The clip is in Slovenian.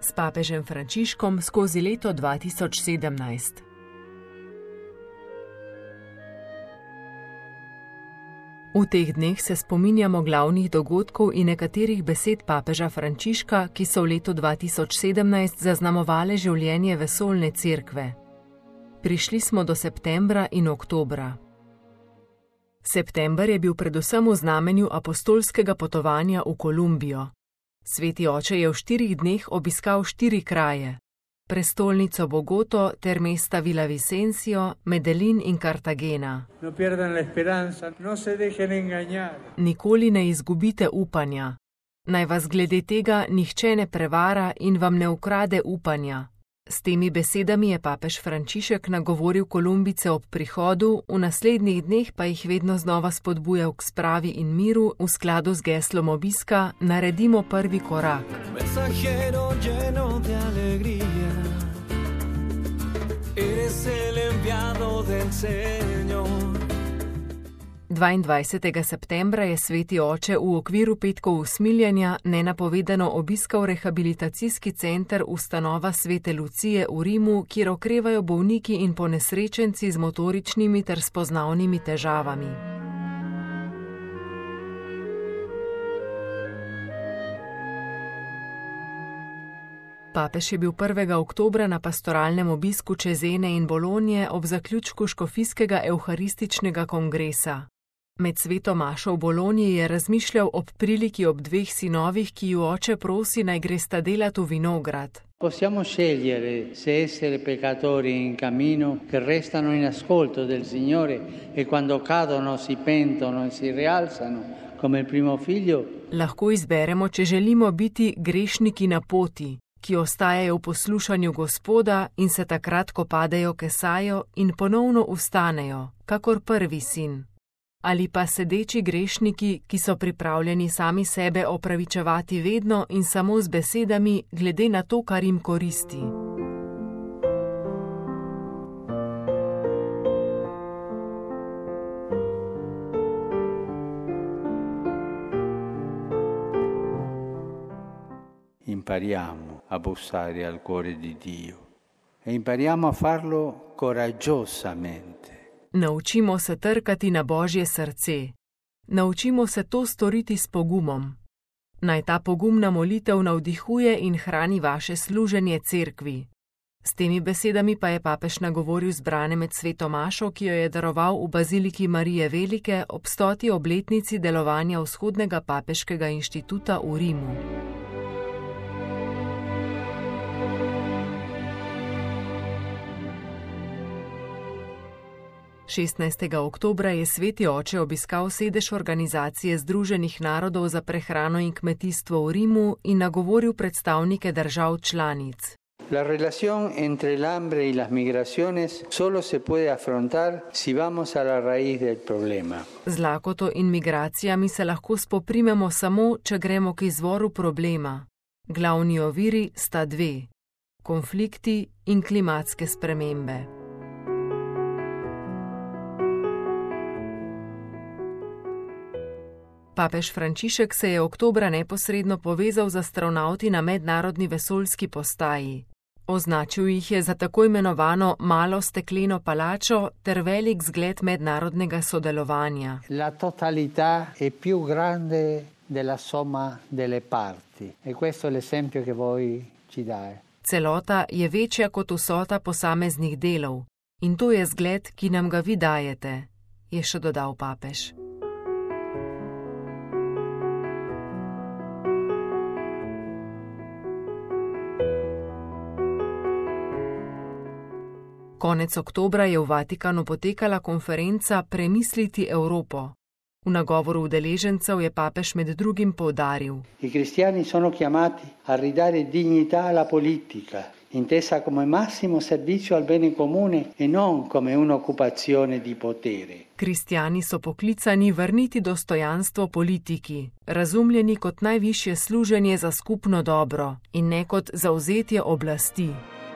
s papežem Frančiškom skozi leto 2017. V teh dneh se spominjamo glavnih dogodkov in nekaterih besed papeža Frančiška, ki so v letu 2017 zaznamovale življenje vesoljne cerkve. Prišli smo do septembra in oktobra. September je bil predvsem v znamenju apostolskega potovanja v Kolumbijo. Sveti oče je v 4 dneh obiskal 4 kraje: prestolnico Bogoto ter mesta Villavicencio, Medellín in Cartagena. Nikoli ne izgubite upanja. Naj vas glede tega nihče ne prevara in vam ne ukrade upanja. S temi besedami je papež Frančišek nagovoril Kolumbijce ob prihodu, v naslednjih dneh pa jih vedno znova spodbujal k spravi in miru v skladu z geslom obiska: naredimo prvi korak. 22. septembra je sveti oče v okviru petkov usmiljenja nenapovedano obiskal rehabilitacijski center ustanova Svete Lucije v Rimu, kjer okrevajo bolniki in ponesrečenci z motoričnimi ter spoznavnimi težavami. Papež je bil 1. oktobra na pastoralnem obisku čez Ene in Bolonje ob zaključku škofijskega evharističnega kongresa. Med sveto mašo v Bolonji je razmišljal ob priliki ob 2 sinovih, ki ju oče prosi, naj gresta delat v vinograd. Possiamo scegliere se essere peccatori in cammino che restano in ascolto del Signore e quando cadono si pentono e si rialzano come il primo figlio. Lahko izberemo, če želimo biti grešniki na poti, ki ostajajo v poslušanju Gospoda in se takrat, ko padejo, kesajo in ponovno vstanejo, kakor prvi sin. Ali pa sedeči grešniki, ki so pripravljeni sami sebe opravičevati vedno in samo z besedami, glede na to, kar jim koristi. Impariamo a bussare al cuore di Dio e impariamo a farlo coraggiosamente. Naučimo se trkati na Božje srce. Naučimo se to storiti s pogumom. Naj ta pogumna molitev navdihuje in hrani vaše služenje cerkvi. S temi besedami pa je papež nagovoril zbrane med sveto mašo, ki jo je daroval v baziliki Marije Velike ob 100. obletnici delovanja Vzhodnega papeškega inštituta v Rimu. 16. oktobra je sveti oče obiskal sedež Organizacije Združenih narodov za prehrano in kmetijstvo v Rimu in nagovoril predstavnike držav članic. La relación entre el hambre y las migraciones solo se puede afrontar si vamos a la raíz del problema. Z lakoto in migracijami se lahko spoprimemo samo, če gremo k izvoru problema. Glavni oviri sta 2: konflikti in klimatske spremembe. Papež Frančišek se je oktobra neposredno povezal z astronavti na mednarodni vesoljski postaji. Označil jih je za tako imenovano malo stekleno palačo ter velik zgled mednarodnega sodelovanja. La totalità è più grande della somma delle parti. E questo è l'esempio che voi ci date. Celota je večja kot vsota posameznih delov in to je zgled, ki nam ga vi dajete, je še dodal papež. Konec oktobra je v Vatikanu potekala konferenca Premisliti Evropo. V nagovoru udeležencev je papež med drugim poudaril: I cristiani sono chiamati a ridare dignità alla politica, intesa come massimo servizio al bene comune e non come un'occupazione di potere. Kristjani so poklicani vrniti dostojanstvo politiki, razumljeni kot najvišje služenje za skupno dobro in ne kot zavzetje oblasti.